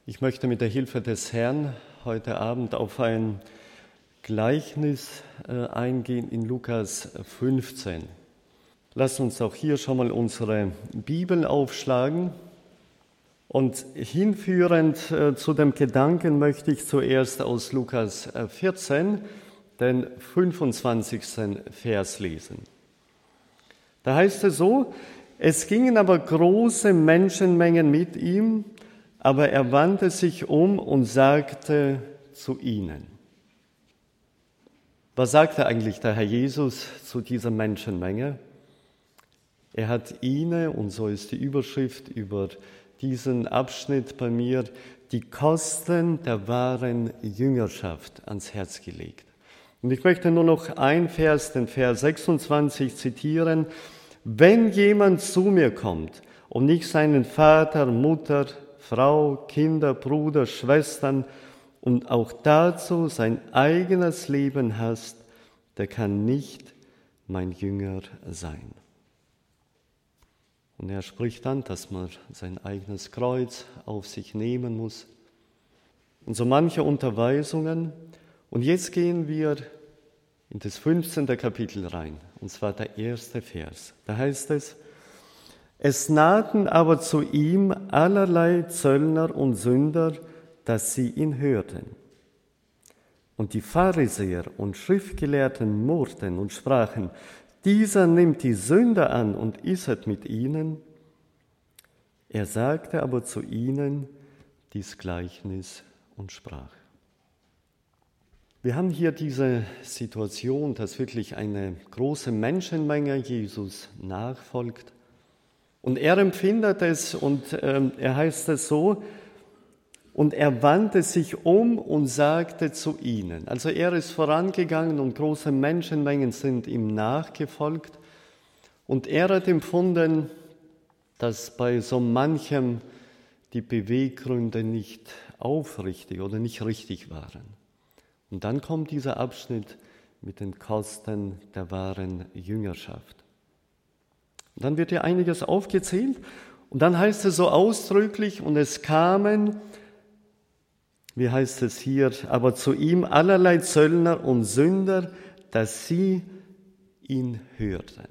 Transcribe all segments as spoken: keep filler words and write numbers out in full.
Ich möchte mit der Hilfe des Herrn heute Abend auf ein Gleichnis äh, eingehen in Lukas fünfzehn. Lasst uns auch hier schon mal unsere Bibel aufschlagen. Und hinführend äh, zu dem Gedanken möchte ich zuerst aus Lukas vierzehn den fünfundzwanzigsten Vers lesen. Da heißt es so: Es gingen aber große Menschenmengen mit ihm, aber er wandte sich um und sagte zu ihnen. Was sagte eigentlich der Herr Jesus zu dieser Menschenmenge? Er hat ihnen, und so ist die Überschrift über diesen Abschnitt bei mir, die Kosten der wahren Jüngerschaft ans Herz gelegt. Und ich möchte nur noch ein Vers, den Vers sechsundzwanzig zitieren. Wenn jemand zu mir kommt und nicht seinen Vater, Mutter, Frau, Kinder, Bruder, Schwestern und auch dazu sein eigenes Leben hasst, der kann nicht mein Jünger sein. Und er spricht dann, dass man sein eigenes Kreuz auf sich nehmen muss. Und so manche Unterweisungen. Und jetzt gehen wir in das fünfzehnte Kapitel rein, und zwar der erste Vers. Da heißt es: Es nahten aber zu ihm allerlei Zöllner und Sünder, dass sie ihn hörten. Und die Pharisäer und Schriftgelehrten murrten und sprachen: Dieser nimmt die Sünder an und isset mit ihnen. Er sagte aber zu ihnen dies Gleichnis und sprach. Wir haben hier diese Situation, dass wirklich eine große Menschenmenge Jesus nachfolgt. Und er empfindet es, und ähm, er heißt es so, und er wandte sich um und sagte zu ihnen. Also er ist vorangegangen und große Menschenmengen sind ihm nachgefolgt. Und er hat empfunden, dass bei so manchem die Beweggründe nicht aufrichtig oder nicht richtig waren. Und dann kommt dieser Abschnitt mit den Kosten der wahren Jüngerschaft. Und dann wird hier einiges aufgezählt und dann heißt es so ausdrücklich, und es kamen, wie heißt es hier, aber zu ihm allerlei Zöllner und Sünder, dass sie ihn hörten.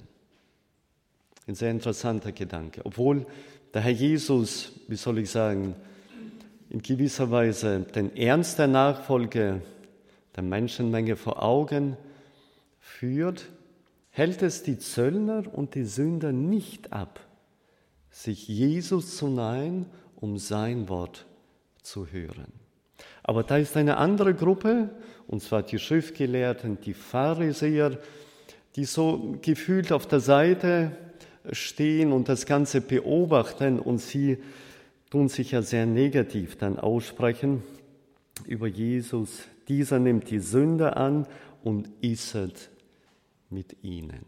Ein sehr interessanter Gedanke. Obwohl der Herr Jesus, wie soll ich sagen, in gewisser Weise den Ernst der Nachfolge der Menschenmenge vor Augen führt, hält es die Zöllner und die Sünder nicht ab, sich Jesus zu nahen, um sein Wort zu hören. Aber da ist eine andere Gruppe, und zwar die Schriftgelehrten, die Pharisäer, die so gefühlt auf der Seite stehen und das Ganze beobachten, und sie tun sich ja sehr negativ dann aussprechen über Jesus. Dieser nimmt die Sünder an und isset mit ihnen.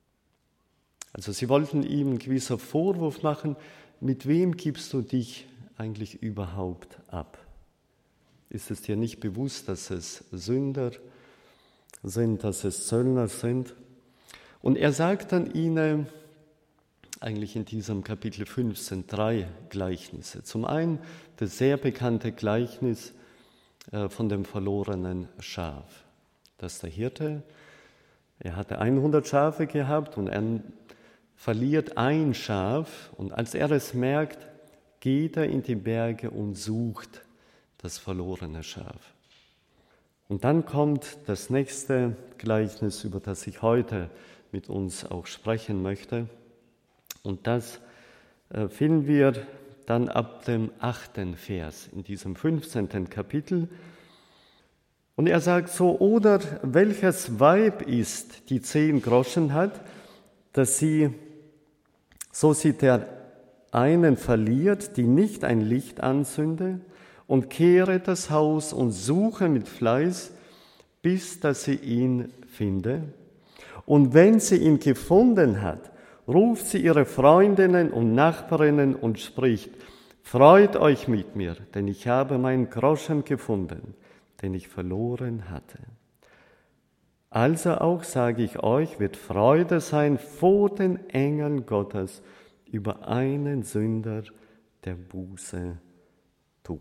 Also sie wollten ihm einen gewissen Vorwurf machen, mit wem gibst du dich eigentlich überhaupt ab? Ist es dir nicht bewusst, dass es Sünder sind, dass es Zöllner sind? Und er sagt dann ihnen, eigentlich in diesem Kapitel fünfzehn, drei Gleichnisse. Zum einen das sehr bekannte Gleichnis von dem verlorenen Schaf. Dass der Hirte, er hatte hundert Schafe gehabt und er verliert ein Schaf, und als er es merkt, geht er in die Berge und sucht das verlorene Schaf. Und dann kommt das nächste Gleichnis, über das ich heute mit uns auch sprechen möchte. Und das äh, finden wir dann ab dem achten Vers in diesem fünfzehnten Kapitel. Und er sagt so: Oder welches Weib ist, die zehn Groschen hat, dass sie, so sie der einen verliert, die nicht ein Licht anzünde, und kehre das Haus und suche mit Fleiß, bis dass sie ihn finde. Und wenn sie ihn gefunden hat, ruft sie ihre Freundinnen und Nachbarinnen und spricht: Freut euch mit mir, denn ich habe meinen Groschen gefunden, den ich verloren hatte. Also auch, sage ich euch, wird Freude sein vor den Engeln Gottes über einen Sünder, der Buße tut.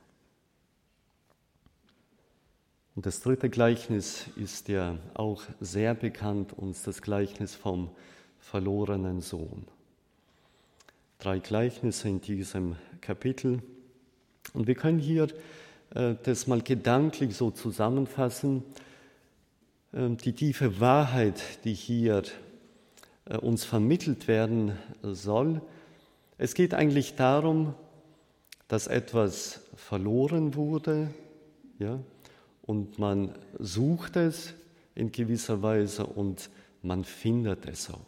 Und das dritte Gleichnis ist ja auch sehr bekannt, uns das Gleichnis vom verlorenen Sohn. Drei Gleichnisse in diesem Kapitel. Und wir können hier äh, das mal gedanklich so zusammenfassen. Äh, die tiefe Wahrheit, die hier äh, uns vermittelt werden soll. Es geht eigentlich darum, dass etwas verloren wurde, ja, und man sucht es in gewisser Weise und man findet es auch.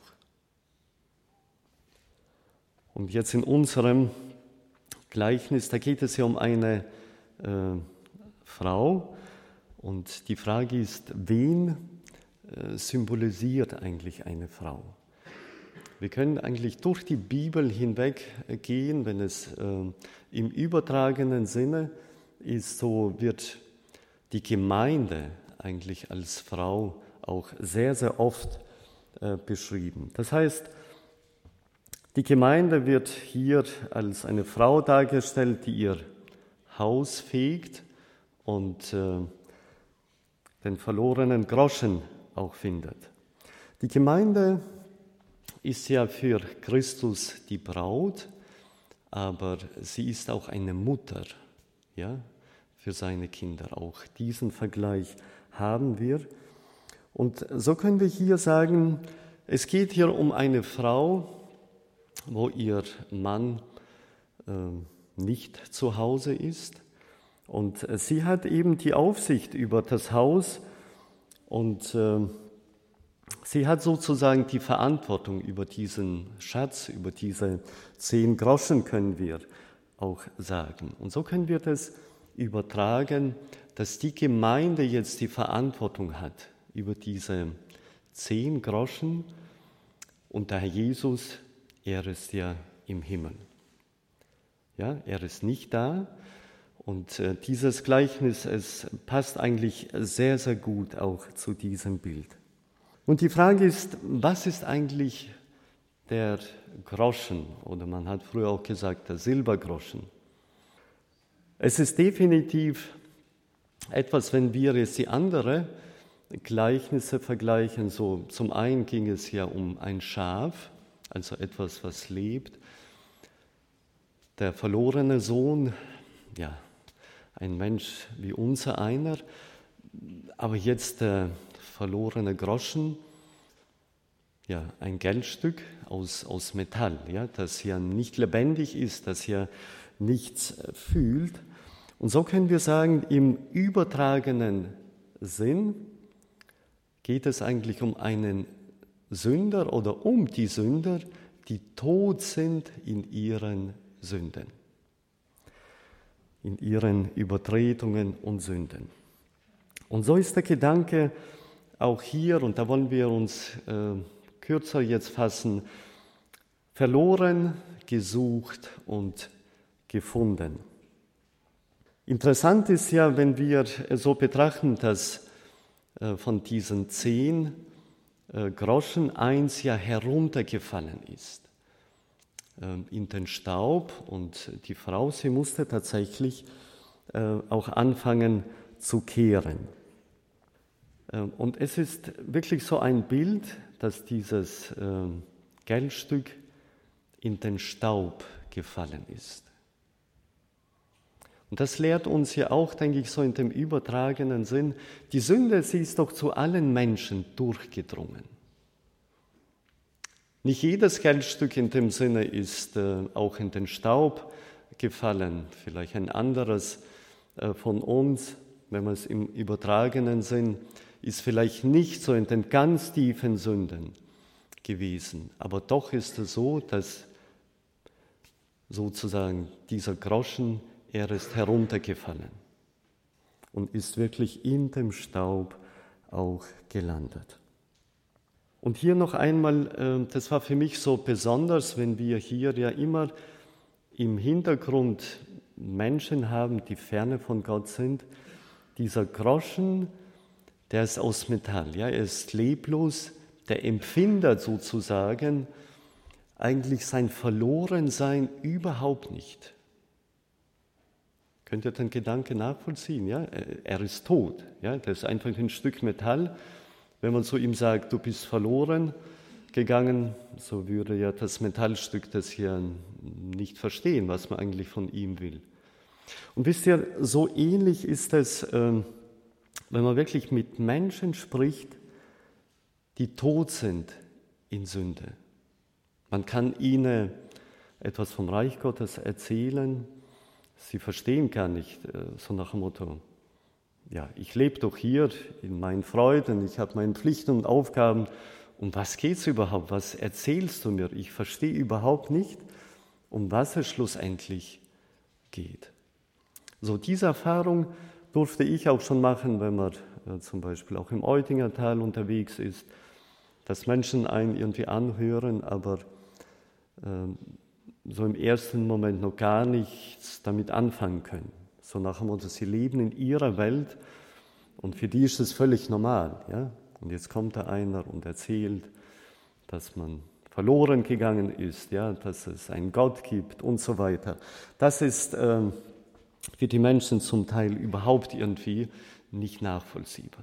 Und jetzt in unserem Gleichnis, da geht es ja um eine äh, Frau und die Frage ist, wen äh, symbolisiert eigentlich eine Frau? Wir können eigentlich durch die Bibel hinweg gehen, wenn es äh, im übertragenen Sinne ist, so wird die Gemeinde eigentlich als Frau auch sehr, sehr oft äh, beschrieben. Das heißt, die Gemeinde wird hier als eine Frau dargestellt, die ihr Haus fegt und äh, den verlorenen Groschen auch findet. Die Gemeinde ist ja für Christus die Braut, aber sie ist auch eine Mutter, ja, für seine Kinder. Auch diesen Vergleich haben wir. Und so können wir hier sagen, es geht hier um eine Frau, wo ihr Mann äh, nicht zu Hause ist. Und sie hat eben die Aufsicht über das Haus und äh, sie hat sozusagen die Verantwortung über diesen Schatz, über diese zehn Groschen, können wir auch sagen. Und so können wir das übertragen, dass die Gemeinde jetzt die Verantwortung hat über diese zehn Groschen und der Herr Jesus, er ist ja im Himmel. Ja, er ist nicht da und äh, dieses Gleichnis, es passt eigentlich sehr, sehr gut auch zu diesem Bild. Und die Frage ist, was ist eigentlich der Groschen? Oder man hat früher auch gesagt, der Silbergroschen. Es ist definitiv etwas, wenn wir jetzt die anderen Gleichnisse vergleichen. So, zum einen ging es ja um ein Schaf, also etwas, was lebt. Der verlorene Sohn, ja, ein Mensch wie unser einer. Aber jetzt der verlorene Groschen, ja, ein Geldstück aus, aus Metall, ja, das ja nicht lebendig ist, das ja nichts fühlt. Und so können wir sagen, im übertragenen Sinn geht es eigentlich um einen Sünder oder um die Sünder, die tot sind in ihren Sünden, in ihren Übertretungen und Sünden. Und so ist der Gedanke auch hier, und da wollen wir uns äh, kürzer jetzt fassen, verloren, gesucht und gefunden. Interessant ist ja, wenn wir so betrachten, dass äh, von diesen zehn äh, Groschen eins ja heruntergefallen ist äh, in den Staub und die Frau, sie musste tatsächlich äh, auch anfangen zu kehren. Äh, und es ist wirklich so ein Bild, dass dieses äh, Geldstück in den Staub gefallen ist. Und das lehrt uns ja auch, denke ich, so in dem übertragenen Sinn, die Sünde, sie ist doch zu allen Menschen durchgedrungen. Nicht jedes Geldstück in dem Sinne ist äh, auch in den Staub gefallen, vielleicht ein anderes äh, von uns, wenn man es im übertragenen Sinn, ist vielleicht nicht so in den ganz tiefen Sünden gewesen. Aber doch ist es so, dass sozusagen dieser Groschen, er ist heruntergefallen und ist wirklich in dem Staub auch gelandet. Und hier noch einmal, das war für mich so besonders, wenn wir hier ja immer im Hintergrund Menschen haben, die ferne von Gott sind. Dieser Groschen, der ist aus Metall, ja, er ist leblos, der empfindet sozusagen eigentlich sein Verlorensein überhaupt nicht. Könnt ihr den Gedanken nachvollziehen? Ja? Er ist tot. Ja? Das ist einfach ein Stück Metall. Wenn man zu ihm sagt, du bist verloren gegangen, so würde ja das Metallstück das hier nicht verstehen, was man eigentlich von ihm will. Und wisst ihr, so ähnlich ist es, wenn man wirklich mit Menschen spricht, die tot sind in Sünde. Man kann ihnen etwas vom Reich Gottes erzählen, sie verstehen gar nicht, so nach dem Motto, ja, ich lebe doch hier in meinen Freuden, ich habe meine Pflichten und Aufgaben. Um was geht es überhaupt? Was erzählst du mir? Ich verstehe überhaupt nicht, um was es schlussendlich geht. So, diese Erfahrung durfte ich auch schon machen, wenn man äh, zum Beispiel auch im Eutingertal unterwegs ist, dass Menschen einen irgendwie anhören, aber äh, so im ersten Moment noch gar nichts damit anfangen können. So nach dem Motto, sie leben in ihrer Welt und für die ist es völlig normal. Ja? Und jetzt kommt da einer und erzählt, dass man verloren gegangen ist, ja? Dass es einen Gott gibt und so weiter. Das ist äh, für die Menschen zum Teil überhaupt irgendwie nicht nachvollziehbar.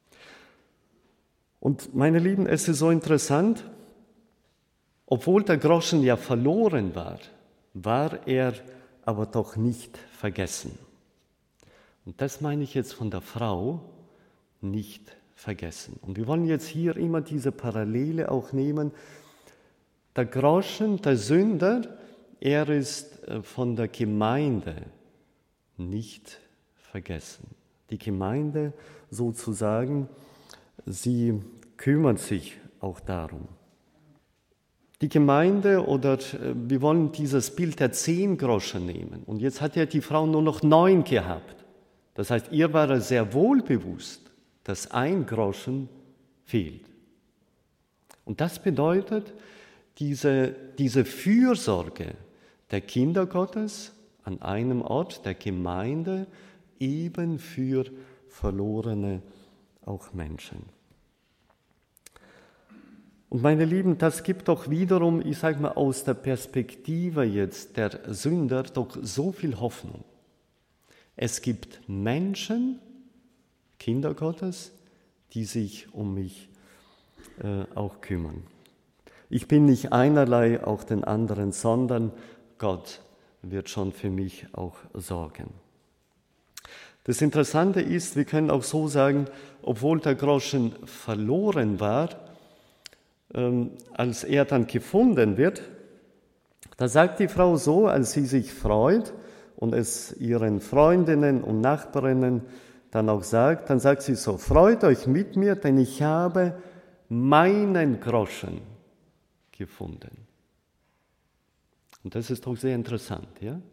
Und meine Lieben, es ist so interessant, obwohl der Groschen ja verloren war, war er aber doch nicht vergessen. Und das meine ich jetzt von der Frau, nicht vergessen. Und wir wollen jetzt hier immer diese Parallele auch nehmen. Der Groschen, der Sünder, er ist von der Gemeinde nicht vergessen. Die Gemeinde sozusagen, sie kümmert sich auch darum. Die Gemeinde, oder wir wollen dieses Bild der zehn Groschen nehmen. Und jetzt hat ja die Frau nur noch neun gehabt. Das heißt, ihr war es sehr wohl bewusst, dass ein Groschen fehlt. Und das bedeutet, diese, diese Fürsorge der Kinder Gottes an einem Ort der Gemeinde eben für verlorene auch Menschen. Und meine Lieben, das gibt doch wiederum, ich sage mal aus der Perspektive jetzt der Sünder, doch so viel Hoffnung. Es gibt Menschen, Kinder Gottes, die sich um mich äh, auch kümmern. Ich bin nicht einerlei auch den anderen, sondern Gott wird schon für mich auch sorgen. Das Interessante ist, wir können auch so sagen, obwohl der Groschen verloren war, ähm, als er dann gefunden wird, da sagt die Frau so, als sie sich freut und es ihren Freundinnen und Nachbarinnen dann auch sagt, dann sagt sie so, freut euch mit mir, denn ich habe meinen Groschen gefunden. Und das ist doch sehr interessant, ja?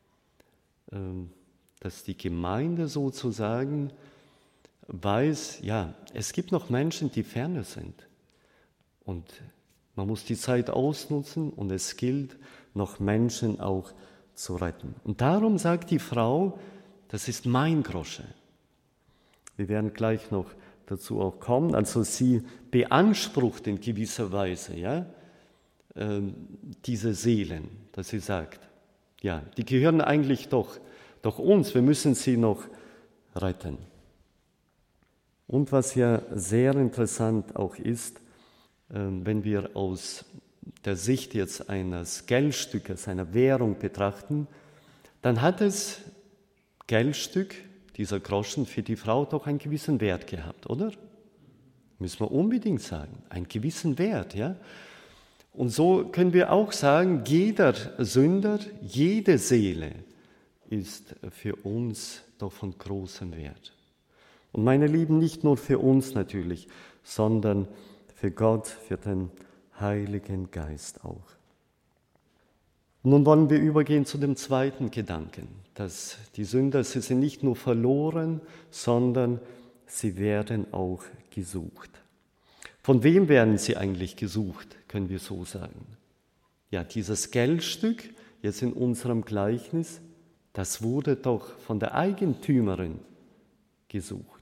Dass die Gemeinde sozusagen weiß, ja, es gibt noch Menschen, die ferne sind. Und man muss die Zeit ausnutzen und es gilt, noch Menschen auch zu retten. Und darum sagt die Frau, das ist mein Grosche. Wir werden gleich noch dazu auch kommen. Also sie beansprucht in gewisser Weise, ja, äh, diese Seelen, dass sie sagt, ja, die gehören eigentlich doch, doch uns, wir müssen sie noch retten. Und was ja sehr interessant auch ist, äh, wenn wir aus der Sicht jetzt eines Geldstückes, einer Währung betrachten, dann hat das Geldstück, dieser Groschen, für die Frau doch einen gewissen Wert gehabt, oder? Müssen wir unbedingt sagen, einen gewissen Wert, ja? Und so können wir auch sagen, jeder Sünder, jede Seele ist für uns doch von großem Wert. Und meine Lieben, nicht nur für uns natürlich, sondern für Gott, für den Heiligen Geist auch. Nun wollen wir übergehen zu dem zweiten Gedanken, dass die Sünder, sie sind nicht nur verloren, sondern sie werden auch gesucht. Von wem werden sie eigentlich gesucht, können wir so sagen? Ja, dieses Geldstück, jetzt in unserem Gleichnis, das wurde doch von der Eigentümerin gesucht.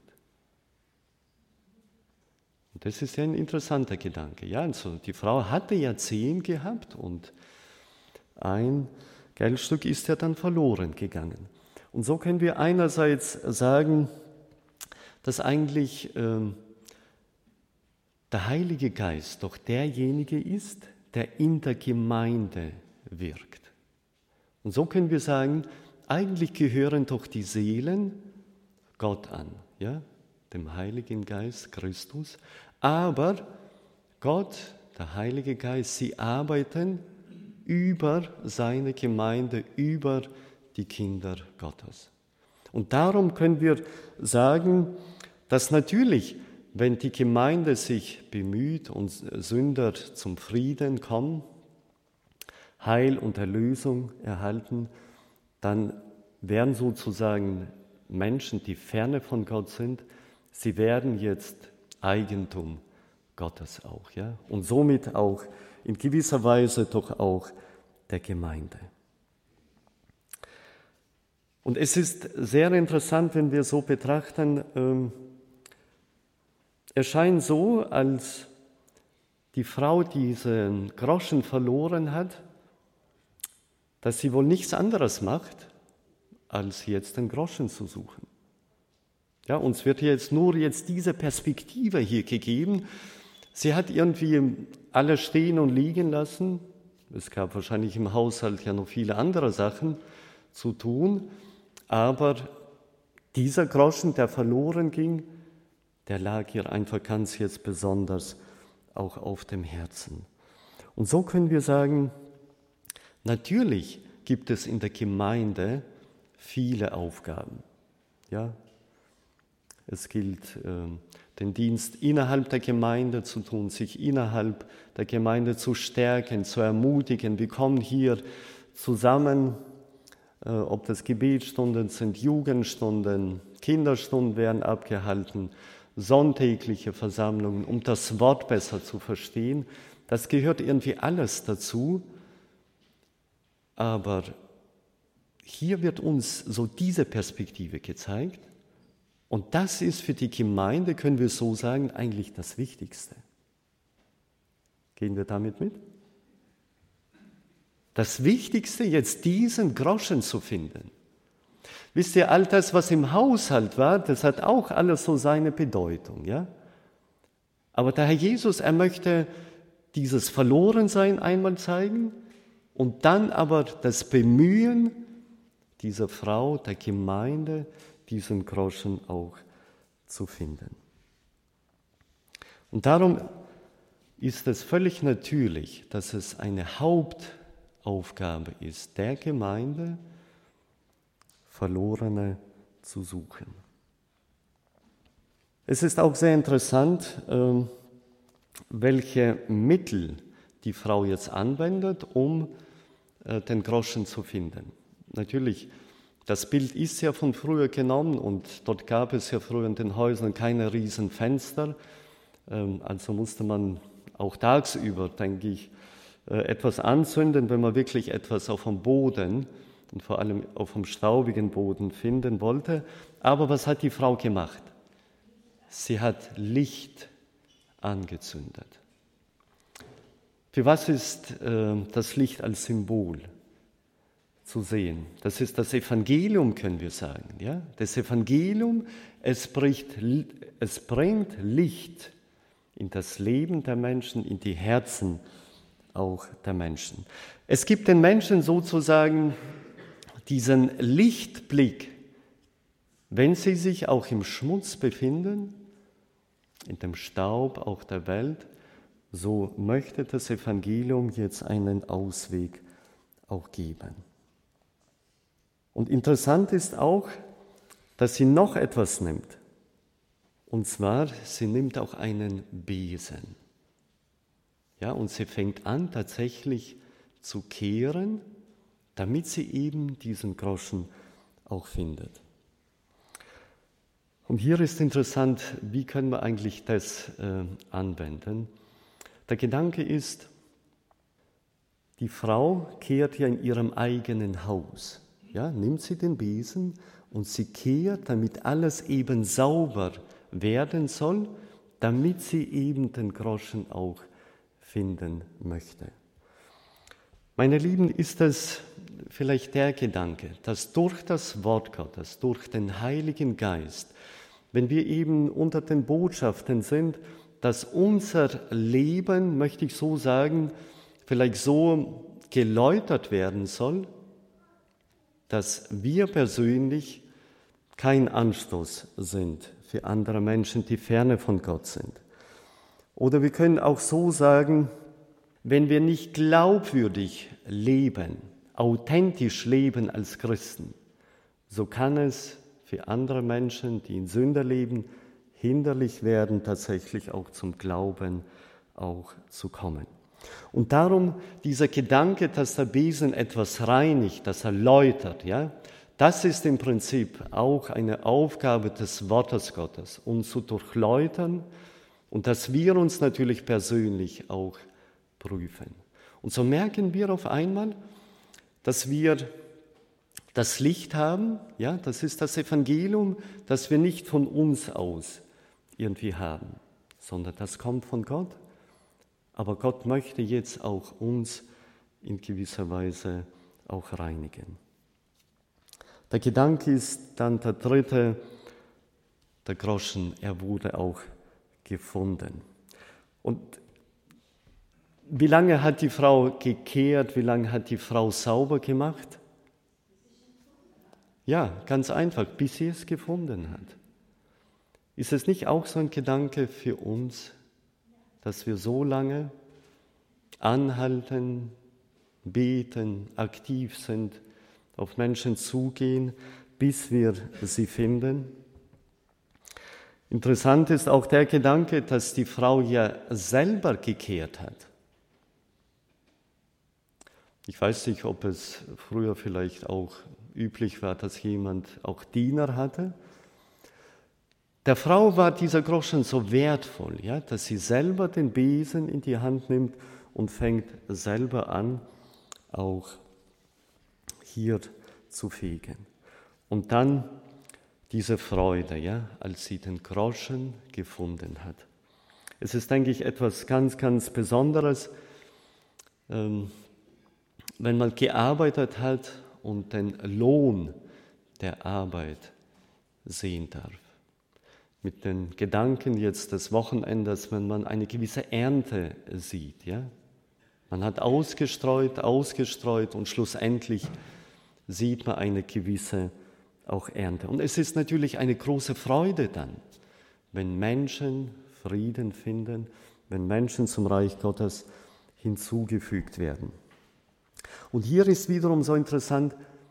Und das ist ja ein interessanter Gedanke. Ja, also die Frau hatte ja zehn gehabt und ein Geldstück ist ja dann verloren gegangen. Und so können wir einerseits sagen, dass eigentlich ähm, der Heilige Geist doch derjenige ist, der in der Gemeinde wirkt. Und so können wir sagen, eigentlich gehören doch die Seelen Gott an, ja, dem Heiligen Geist, Christus, aber Gott, der Heilige Geist, sie arbeiten über seine Gemeinde, über die Kinder Gottes. Und darum können wir sagen, dass natürlich, wenn die Gemeinde sich bemüht und Sünder zum Frieden kommen, Heil und Erlösung erhalten, dann werden sozusagen Menschen, die ferne von Gott sind, sie werden jetzt Eigentum Gottes auch, ja, und somit auch in gewisser Weise doch auch der Gemeinde. Und es ist sehr interessant, wenn wir so betrachten, ähm, es scheint so, als die Frau diesen Groschen verloren hat, dass sie wohl nichts anderes macht, als jetzt den Groschen zu suchen. Ja, uns wird jetzt nur jetzt diese Perspektive hier gegeben. Sie hat irgendwie alles stehen und liegen lassen. Es gab wahrscheinlich im Haushalt ja noch viele andere Sachen zu tun, aber dieser Groschen, der verloren ging, der lag ihr einfach ganz jetzt besonders auch auf dem Herzen. Und so können wir sagen, natürlich gibt es in der Gemeinde viele Aufgaben. Ja, es gilt, äh, den Dienst innerhalb der Gemeinde zu tun, sich innerhalb der Gemeinde zu stärken, zu ermutigen. Wir kommen hier zusammen, äh, ob das Gebetsstunden sind, Jugendstunden, Kinderstunden werden abgehalten, sonntägliche Versammlungen, um das Wort besser zu verstehen. Das gehört irgendwie alles dazu. Aber hier wird uns so diese Perspektive gezeigt. Und das ist für die Gemeinde, können wir so sagen, eigentlich das Wichtigste. Gehen wir damit mit? Das Wichtigste, jetzt diesen Groschen zu finden. Wisst ihr, all das, was im Haushalt war, das hat auch alles so seine Bedeutung, ja? Aber der Herr Jesus, er möchte dieses Verlorensein einmal zeigen und dann aber das Bemühen dieser Frau, der Gemeinde, diesen Groschen auch zu finden. Und darum ist es völlig natürlich, dass es eine Hauptaufgabe ist, der Gemeinde Verlorene zu suchen. Es ist auch sehr interessant, welche Mittel die Frau jetzt anwendet, um den Groschen zu finden. Natürlich, das Bild ist ja von früher genommen und dort gab es ja früher in den Häusern keine riesen Fenster. Also musste man auch tagsüber, denke ich, etwas anzünden, wenn man wirklich etwas auf dem Boden und vor allem auf dem staubigen Boden finden wollte. Aber was hat die Frau gemacht? Sie hat Licht angezündet. Für was ist äh, das Licht als Symbol zu sehen? Das ist das Evangelium, können wir sagen. Ja? Das Evangelium, es bringt, es bringt Licht in das Leben der Menschen, in die Herzen auch der Menschen. Es gibt den Menschen sozusagen diesen Lichtblick, wenn sie sich auch im Schmutz befinden, in dem Staub auch der Welt, so möchte das Evangelium jetzt einen Ausweg auch geben. Und interessant ist auch, dass sie noch etwas nimmt. Und zwar, sie nimmt auch einen Besen. Ja, und sie fängt an, tatsächlich zu kehren, damit sie eben diesen Groschen auch findet. Und hier ist interessant, wie können wir eigentlich das äh, anwenden? Der Gedanke ist, die Frau kehrt ja in ihrem eigenen Haus. Ja, nimmt sie den Besen und sie kehrt, damit alles eben sauber werden soll, damit sie eben den Groschen auch finden möchte. Meine Lieben, ist es vielleicht der Gedanke, dass durch das Wort Gottes, durch den Heiligen Geist, wenn wir eben unter den Botschaften sind, dass unser Leben, möchte ich so sagen, vielleicht so geläutert werden soll, dass wir persönlich kein Anstoß sind für andere Menschen, die ferne von Gott sind. Oder wir können auch so sagen, wenn wir nicht glaubwürdig leben, authentisch leben als Christen, so kann es für andere Menschen, die in Sünde leben, hinderlich werden, tatsächlich auch zum Glauben auch zu kommen. Und darum dieser Gedanke, dass der Besen etwas reinigt, das erläutert, ja, das ist im Prinzip auch eine Aufgabe des Wortes Gottes, uns zu durchläutern und dass wir uns natürlich persönlich auch prüfen. Und so merken wir auf einmal, dass wir das Licht haben, ja, das ist das Evangelium, das wir nicht von uns aus irgendwie haben, sondern das kommt von Gott. Aber Gott möchte jetzt auch uns in gewisser Weise auch reinigen. Der Gedanke ist dann der dritte, der Groschen, er wurde auch gefunden. Und wie lange hat die Frau gekehrt, wie lange hat die Frau sauber gemacht? Ja, ganz einfach, bis sie es gefunden hat. Ist es nicht auch so ein Gedanke für uns, dass wir so lange anhalten, beten, aktiv sind, auf Menschen zugehen, bis wir sie finden? Interessant ist auch der Gedanke, dass die Frau ja selber gekehrt hat. Ich weiß nicht, ob es früher vielleicht auch üblich war, dass jemand auch Diener hatte. Der Frau war dieser Groschen so wertvoll, ja, dass sie selber den Besen in die Hand nimmt und fängt selber an, auch hier zu fegen. Und dann diese Freude, ja, als sie den Groschen gefunden hat. Es ist, denke ich, etwas ganz, ganz Besonderes, ähm, wenn man gearbeitet hat und den Lohn der Arbeit sehen darf. Mit den Gedanken jetzt des Wochenendes, wenn man eine gewisse Ernte sieht. Ja? Man hat ausgestreut, ausgestreut und schlussendlich sieht man eine gewisse auch Ernte. Und es ist natürlich eine große Freude dann, wenn Menschen Frieden finden, wenn Menschen zum Reich Gottes hinzugefügt werden. Und hier ist wiederum so interessant,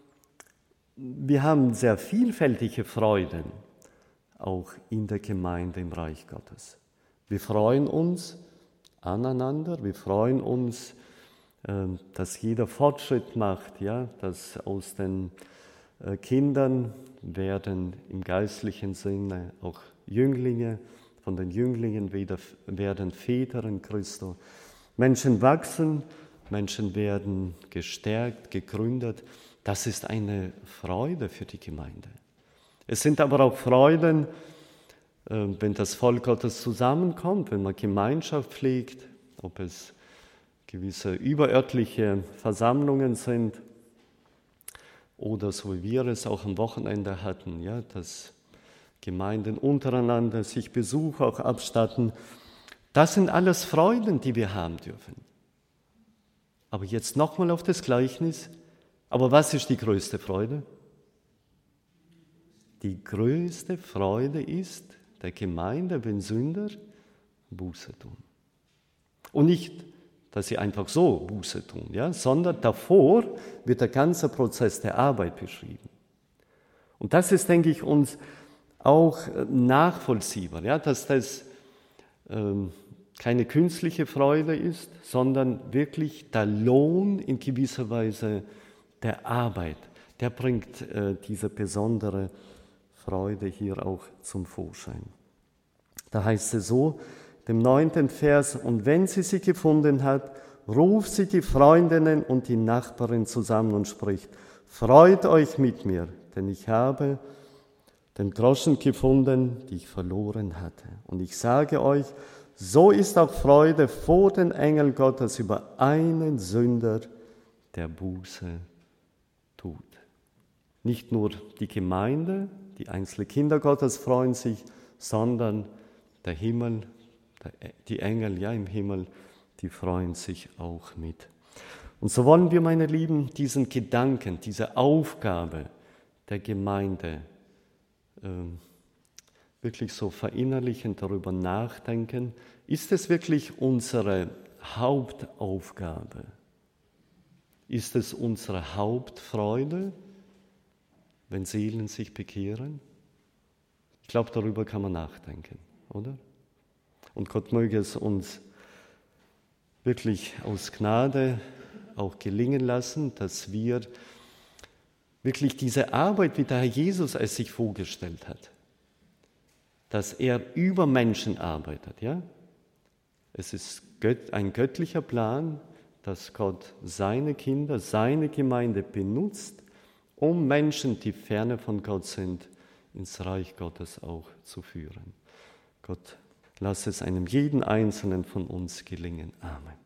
wir haben sehr vielfältige Freuden, auch in der Gemeinde im Reich Gottes. Wir freuen uns aneinander, wir freuen uns, dass jeder Fortschritt macht, ja, dass aus den Kindern werden im geistlichen Sinne auch Jünglinge, von den Jünglingen werden Väter in Christo. Menschen wachsen, Menschen werden gestärkt, gegründet. Das ist eine Freude für die Gemeinde. Es sind aber auch Freuden, wenn das Volk Gottes zusammenkommt, wenn man Gemeinschaft pflegt, ob es gewisse überörtliche Versammlungen sind oder so wie wir es auch am Wochenende hatten, ja, dass Gemeinden untereinander sich Besuch auch abstatten. Das sind alles Freuden, die wir haben dürfen. Aber jetzt nochmal auf das Gleichnis. Aber was ist die größte Freude? Die größte Freude ist der Gemeinde, wenn Sünder Buße tun. Und nicht, dass sie einfach so Buße tun, ja, sondern davor wird der ganze Prozess der Arbeit beschrieben. Und das ist, denke ich, uns auch nachvollziehbar, ja, dass das ähm, keine künstliche Freude ist, sondern wirklich der Lohn in gewisser Weise der Arbeit, der bringt äh, diese besondere Freude hier auch zum Vorschein. Da heißt es so, dem neunten Vers, und wenn sie sie gefunden hat, ruft sie die Freundinnen und die Nachbarin zusammen und spricht, freut euch mit mir, denn ich habe den Groschen gefunden, die ich verloren hatte. Und ich sage euch, so ist auch Freude vor den Engeln Gottes über einen Sünder, der Buße tut. Nicht nur die Gemeinde, die einzelnen Kinder Gottes freuen sich, sondern der Himmel, die Engel ja im Himmel, die freuen sich auch mit. Und so wollen wir, meine Lieben, diesen Gedanken, diese Aufgabe der Gemeinde äh, wirklich so verinnerlichen, darüber nachdenken. Ist es wirklich unsere Hauptaufgabe? Ist es unsere Hauptfreude, wenn Seelen sich bekehren? Ich glaube, darüber kann man nachdenken, oder? Und Gott möge es uns wirklich aus Gnade auch gelingen lassen, dass wir wirklich diese Arbeit, wie der Herr Jesus es sich vorgestellt hat, dass er über Menschen arbeitet, ja? Es ist ein göttlicher Plan, dass Gott seine Kinder, seine Gemeinde benutzt, um Menschen, die ferne von Gott sind, ins Reich Gottes auch zu führen. Gott, lass es einem jeden Einzelnen von uns gelingen. Amen.